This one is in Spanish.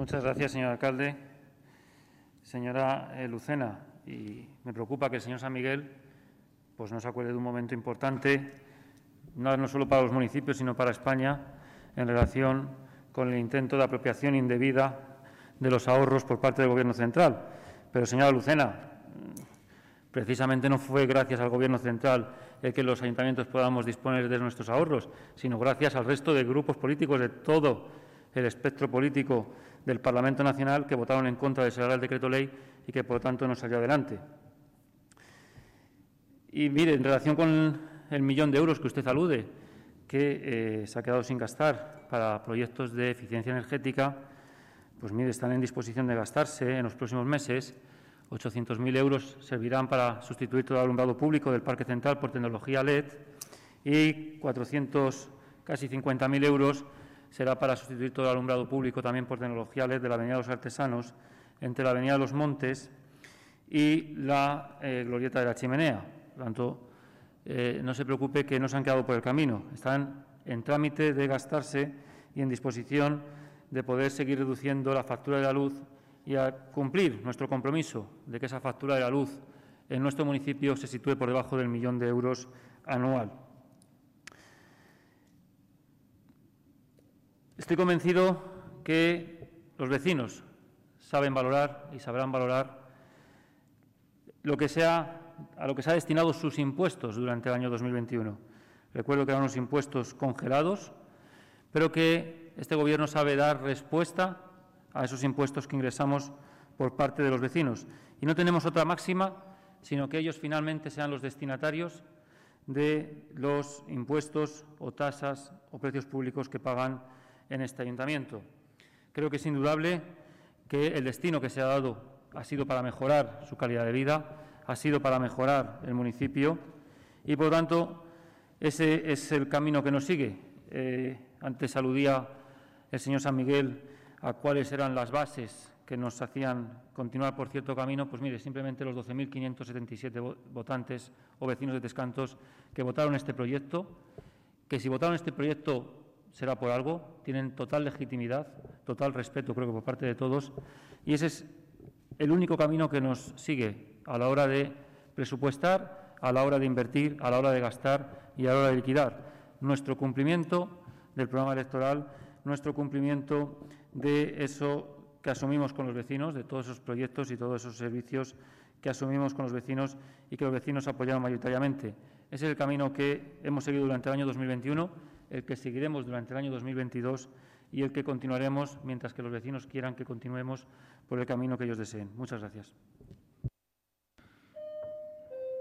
Muchas gracias, señor alcalde. Señora Lucena, y me preocupa que el señor San Miguel pues no se acuerde de un momento importante, no solo para los municipios, sino para España, en relación con el intento de apropiación indebida de los ahorros por parte del Gobierno central. Pero, señora Lucena, precisamente no fue gracias al Gobierno central el que los ayuntamientos podamos disponer de nuestros ahorros, sino gracias al resto de grupos políticos de todo el espectro político del Parlamento Nacional que votaron en contra de ese Real Decreto Ley y que, por lo tanto, no salió adelante. Y, mire, en relación con el 1.000.000 de euros que usted alude, que se ha quedado sin gastar para proyectos de eficiencia energética, pues, mire, están en disposición de gastarse en los próximos meses. 800.000 euros servirán para sustituir todo el alumbrado público del Parque Central por tecnología LED y 400, casi 50.000 euros será para sustituir todo el alumbrado público también por tecnología LED de la Avenida de los Artesanos, entre la Avenida de los Montes y la Glorieta de la Chimenea. Por lo tanto, no se preocupe que no se han quedado por el camino. Están en trámite de gastarse y en disposición de poder seguir reduciendo la factura de la luz y a cumplir nuestro compromiso de que esa factura de la luz en nuestro municipio se sitúe por debajo del 1.000.000 de euros anual. Estoy convencido que los vecinos saben valorar y sabrán valorar a lo que se ha destinado sus impuestos durante el año 2021. Recuerdo que eran unos impuestos congelados, pero que este Gobierno sabe dar respuesta a esos impuestos que ingresamos por parte de los vecinos. Y no tenemos otra máxima, sino que ellos finalmente sean los destinatarios de los impuestos o tasas o precios públicos que pagan en este ayuntamiento. Creo que es indudable que el destino que se ha dado ha sido para mejorar su calidad de vida, ha sido para mejorar el municipio y, por lo tanto, ese es el camino que nos sigue. Antes aludía el señor San Miguel a cuáles eran las bases que nos hacían continuar por cierto camino. Pues mire, simplemente los 12.577 votantes o vecinos de Trescantos que votaron este proyecto, que si votaron este proyecto será por algo, tienen total legitimidad, total respeto, creo que por parte de todos, y ese es el único camino que nos sigue a la hora de presupuestar, a la hora de invertir, a la hora de gastar y a la hora de liquidar. Nuestro cumplimiento del programa electoral, nuestro cumplimiento de eso que asumimos con los vecinos, de todos esos proyectos y todos esos servicios que asumimos con los vecinos y que los vecinos apoyaron mayoritariamente. Ese es el camino que hemos seguido durante el año 2021, el que seguiremos durante el año 2022 y el que continuaremos mientras que los vecinos quieran que continuemos por el camino que ellos deseen. Muchas gracias.